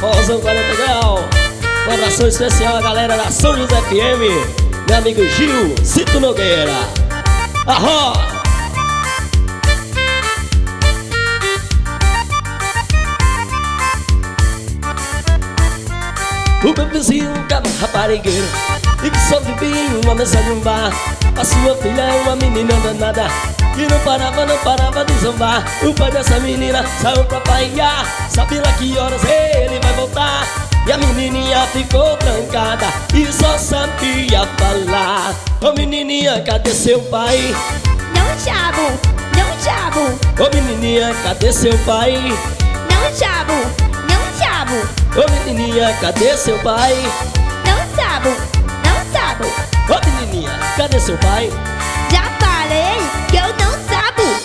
Forrozão 40 Grau. Um abração especial à galera da São José FM. Meu amigo Gil Cito Nogueira. Arró! O meu vizinho, cabo raparigueiro, e que só vivia em uma mesa de um bar. A sua filha é uma menina danada, que não parava de zombar. O pai dessa menina saiu pra paiar, sabe lá que horas ele vai voltar. E a menininha ficou trancada e só sabia falar: ô menininha, cadê seu pai? Não chabo, não chabo. Ô menininha, cadê seu pai? Não chabo, não chabo. Ô menininha, cadê seu pai? Não sabo, não sabo. Ô menininha, cadê seu pai? Já falei que eu não sabo.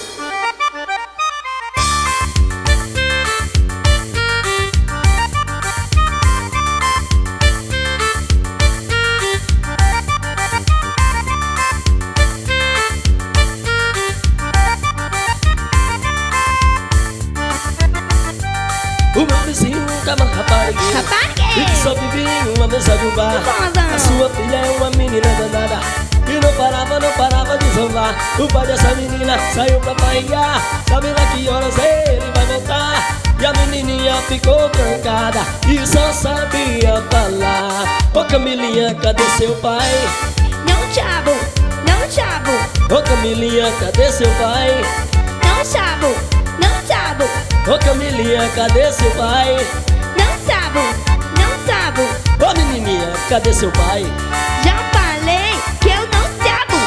O meu vizinho, cabo raparigueiro, e que só vivia em uma mesa de um bar. A sua filha é uma menina danada, e não parava de zombar. O pai dessa menina saiu pra paiar, sabe lá que horas ele vai voltar. E a menininha ficou trancada e só sabia falar: ô Camilinha, cadê seu pai? Não chabo, não chabo. Ô Camilinha, cadê seu pai? Não chabo, não chabo. Ô Camilinha, cadê seu pai? Não sabo, não sabo. Ô menininha, cadê seu pai? Já falei que eu não sabo.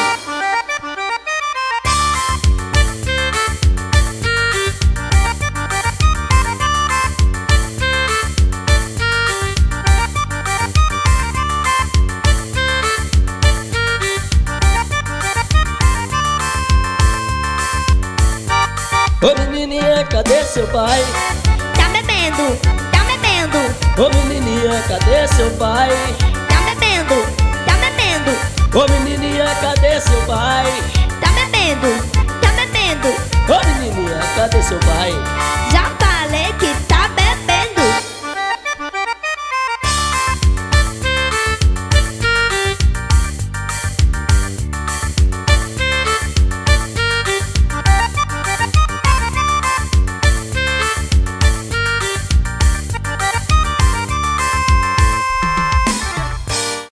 Ô menininha, cadê seu pai? Tá bebendo, tá bebendo. Ô menininha, cadê seu pai? Tá bebendo, tá bebendo. Ô menininha, cadê seu pai? Tá bebendo, tá bebendo. Ô menininha, cadê seu pai?